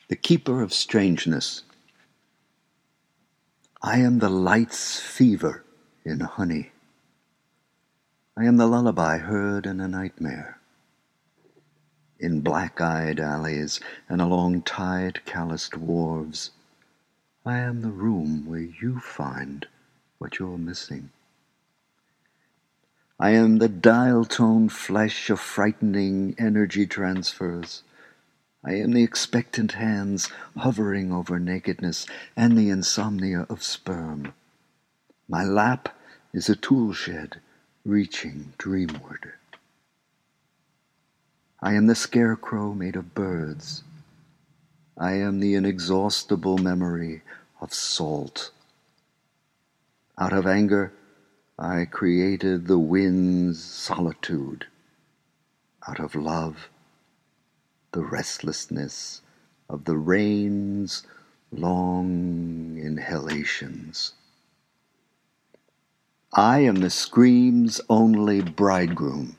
the keeper of strangeness. I am the light's fever in honey. I am the lullaby heard in a nightmare. In black-eyed alleys and along tide-calloused wharves, I am the room where you find what you're missing. I am the dial-tone flesh of frightening energy transfers. I am the expectant hands hovering over nakedness and the insomnia of sperm. My lap is a tool shed reaching dreamward. I am the scarecrow made of birds. I am the inexhaustible memory of salt. Out of anger, I created the wind's solitude. Out of love, the restlessness of the rain's long inhalations. I am the scream's only bridegroom.